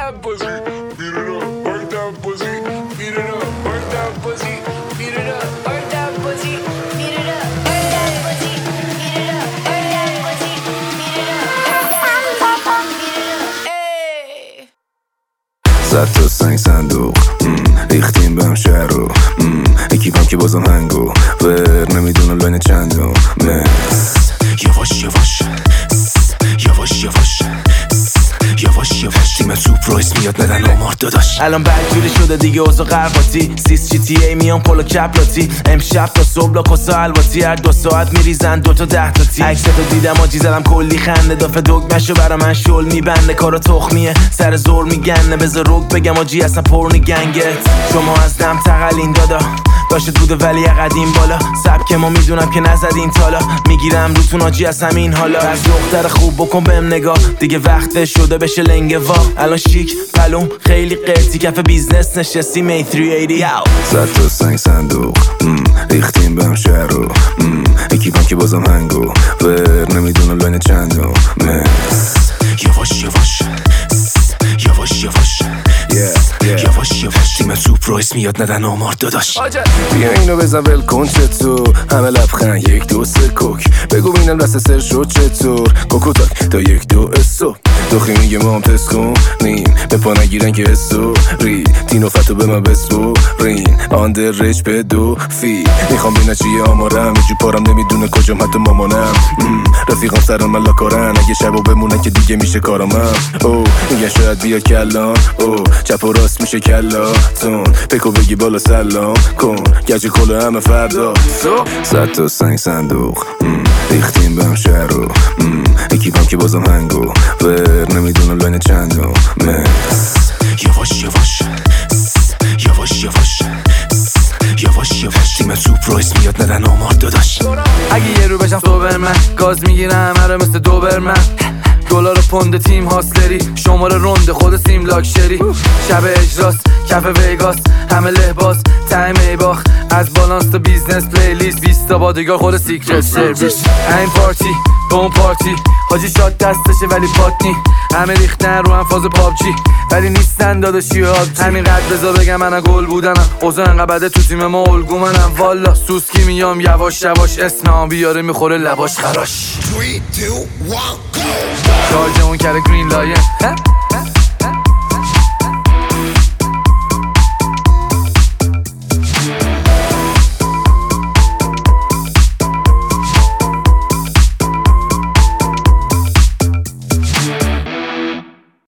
that pussy, beat it up, work that pussy, beat it up, work that pussy, beat it up, work that pussy, beat it up, work that pussy, beat it up, work that pussy, beat it up, زد تو سنگ صندوق ریختیم بهم شهر رو اکیپم که بازم هنگو ور نمیدونم لاین چندم یواش یواش یواش یواش یواش یواش تیم سوپ رویس میاد ندن آمار داداش الان بدجوری شده دیگه اوضاع قرقاتی سیس جی تی ای میان پولو کپلاتی امشب تا صبح لاکوسا الواتی هر 2 ساعت میریزن 2 تا 10 تا تی عکستو دیدم آجی زدم کلی خنده دافه دگمشو برا من شل میبنده کارا تخمیه سر زور میگنه بذار روک بگم آجی اصلا پرن گنگت شما از دم تقلین دادا داشت بوده ولی قدیم بالا سبک ما میدونم که نزدین تالا میگیرم روتون آجی از همین حالا از دختر خوب بکن بهم نگاه دیگه وقت شده بشه لنگه وا الان شیک پلوم خیلی قرتی کف بیزنس نشستی می 380 زد تو سنگ صندوق ریختیم بهم شهر رو اکیپم که بازم هنگو ور نمیدونم لاین چندم یواش یواش یواش یواش یواش یواش تیم سوپ رویس میاد ندن آمار داداش بیا اینو بزن ول کن چطور همه لبخند 1 2 3 کوک بگو بینم دست سر شد چطور کوکو تاک تا 1 2 اسو دوخی میگه ما هم تست کنیم به پا نگیرن که اسو ری تینو فتو به من بسپو رین آندر ریچ به 2 فی میخوام بینه چیه آمارم یه جو پارم نمیدونه کجام حتی مامانم رفیقام سرم ملا کارن اگه شبو بمونه که دیگه میشه کارامم او میگن شاید بیا کلان او چپ و راست میشه کلاتون بکو بگی بالا سلام کن گج کلو همه فردا زد تو سنگ صندوق ریختیم بهم شهر رو اکیپم که بازم هنگو ور نمیدونم لاین چندم یواش یواش یواش یواش یواش یواش تیم سوپ رویس میاد ندن آمار داداش اگه یه رو بشم سوبرمن گاز میگیرم هره مثل دوبرمن دلار پوند تیم هاسلری شماره رونده خود سیم لاکشری شب اجراست کف ویگاس همه لحباس تایم ای باخت از بالانس تا بیزنس پلیلیست 20 تا بادیگار خود سیکرت سرویس این پارتی به اون پارتی حاجی شاد دستشه ولی پاتنی همه ریختن رو هم فاز پابجی ولی نیستن داداشی همین قد بذار بگم من گل بودنم اوضاع انقدر بده تو تیم ما الگو منم والا سوسکی میام یواش یواش اسمم بیاره میخوره لباش خراش 3 2 1 go شارژ اون کره گرین لاین